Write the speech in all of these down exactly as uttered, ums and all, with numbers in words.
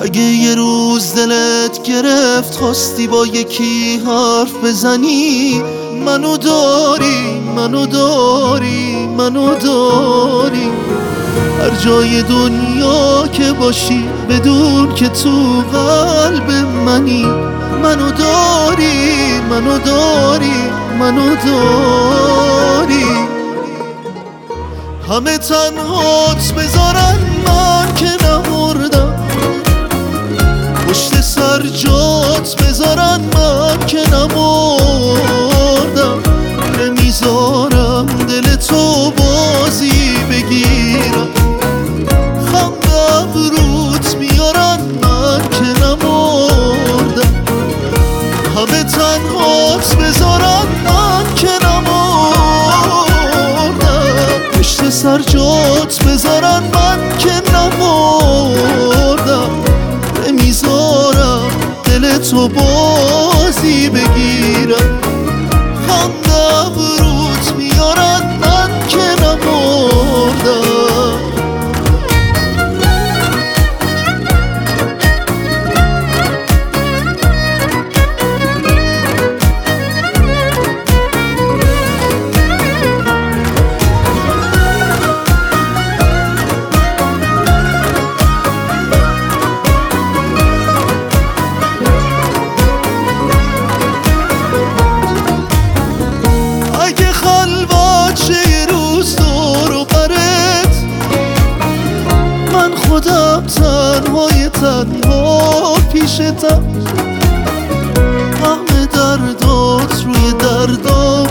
اگه یه روز دلت گرفت خواستی با یکی حرف بزنی، منو داری منو داری منو داری. هر جای دنیا که باشی بدون که تو قلب منی، منو داری منو داری منو داری. همه تنهات بذارن من که نمردم، پشت سر جات بذارن من که نمردم. نمیذارم دل تو بازی بگیرم، خنده ابروت میارن من که نمردم. همه تنهات بذارن من که نمردم، پشت سر جات بذارن من که نمردم. نمیذارم دل تو بازی بگیرم، خنده ابروت میارن من که نمردم. خودم تنهای تنها پیشتم، همه دردات روی دردام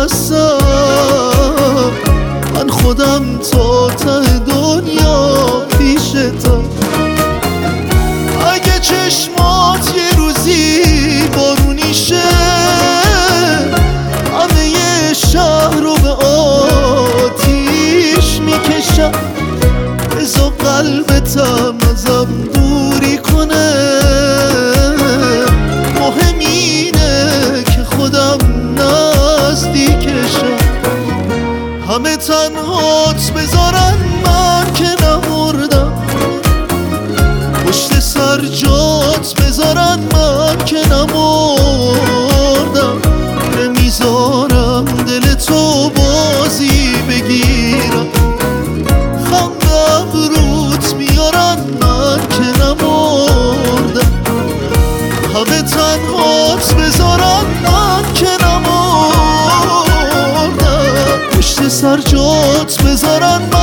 نفسم. من خودم تا ته دنیا پیشتم. اگه چشمات یه روزی بارونی شه، همه یه شهر رو به آتیش میکشم. بذار قلبتم ازم دوری کنه، مهم اینه که خودم نزدیکشم. همه تنهات بذارن من که نمردم، پشت سر جات بذارن من که نمردم. نمیذارم دل تو بازی بگیرم، خنده ابروت میارن من که نمردم. همه تنهات بذارن من که نمردم، پشت سر جات بذارن من